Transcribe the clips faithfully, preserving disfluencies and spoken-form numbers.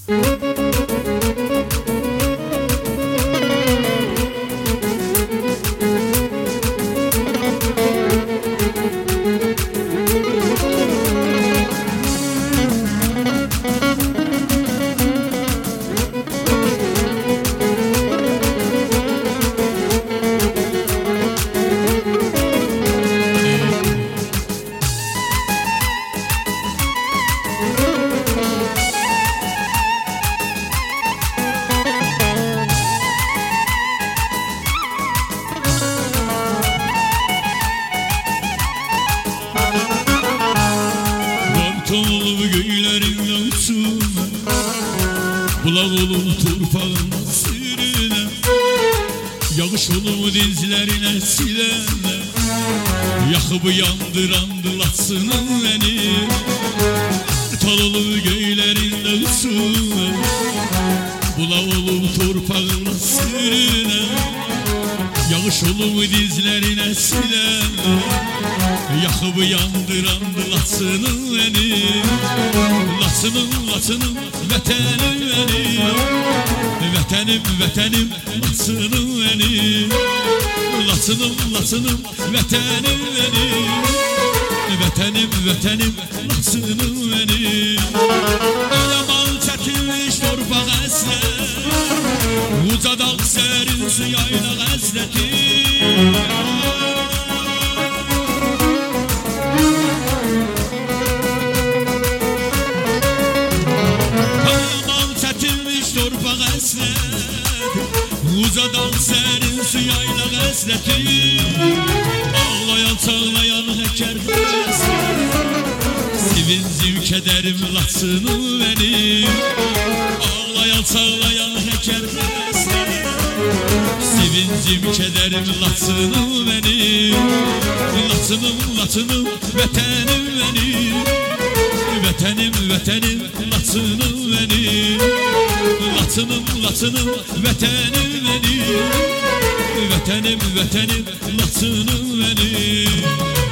Tonlu göylerin uçuna, bulak olur torpağın sürüne, yağış olur dizlerine silene, yakıp yandırandı latsının beni. Tonlu göylerin uçuna, bulak olur torpağın sürüne, yağış olur dizlerine silene, yakıp yandırandı latsının beni. Latsının latsının vetenim beni, vetenim vetenim latsının beni. Latsının latsının vetenim beni, vetenim vetenim latsının beni. Eleman çekilmiş torpak esler, uca dağ serin su yayla esneti. Uca dağ serin su yayla esneti. Ağlayan çağlayan heker sevincim kederim latsını benim. Ağlayan çağlayan heker sevincim kederim latsını benim. Latsınım latsınım vetenim benim, vetenim vetenim latsınım benim. Latsınım latsınım vetenim benim, vetenim vetenim latsınım benim.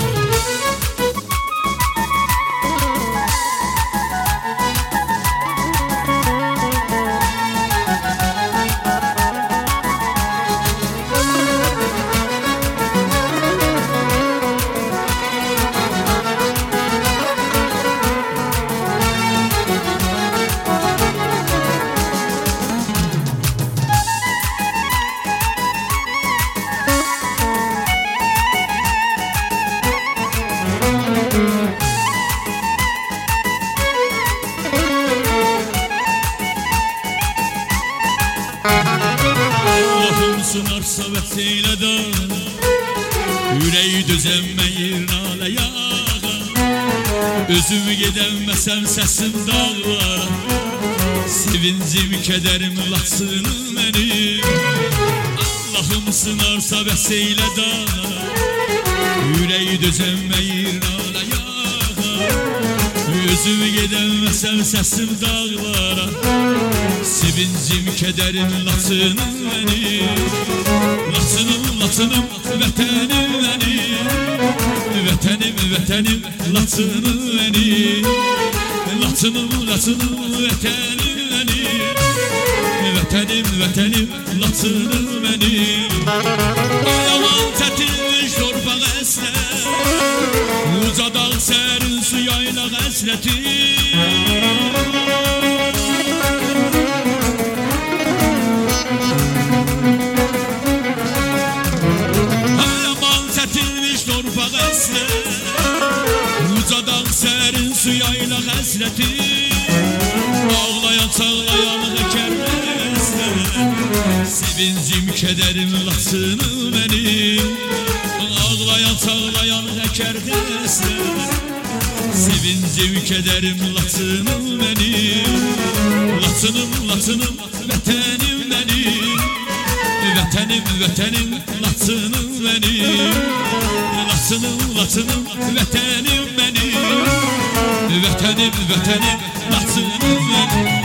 Allah'ım sınarsa vesile de, yüreği düzenmeyir nale yağa. Özümü gidemesem sesim dağlara, sevincim kederim latsını benim. Allah'ım sınarsa vesile de, yüreği düzenmeyir nale yağa. Özümü gidemesem sesim dağlara, sevincim kederim latsını benim. Latsınım latsınım vetenim benim, vetenim vetenim latsını benim. Latsınım latsınım vetenim benim, vetenim vetenim latsını benim. Ayaman tetilmiş torpak esner, uca dağ serin su yayla esneti. Uca dağ serin su yayla hasreti. Ağlayan çağlayan hekerler, sevincim kederim latsını benim. Ağlayan çağlayan hekerler, sevincim kederim latsını benim. Latsınım latsınım vetenim benim, vetenim vetenim latsını benim. Latsınım latsınım vetenim benim, vetenim vetenim latsını benim.